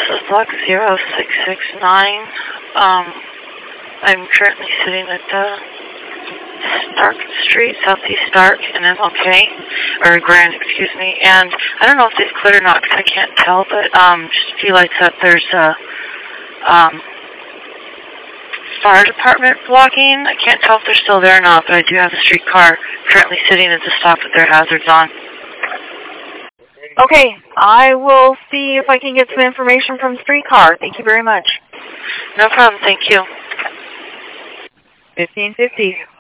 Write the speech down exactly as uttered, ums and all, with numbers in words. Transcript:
is block zero six six nine. Um, I'm currently sitting at the Stark Street, Southeast Stark, in M L K, or Grand, excuse me. And I don't know if they've cleared or not because I can't tell, but um, just a few lights up. There's a um, fire department blocking. I can't tell if they're still there or not, but I do have a streetcar currently sitting at the stop with their hazards on. Okay, I will see if I can get some information from streetcar. Thank you very much. No problem, thank you. fifteen fifty.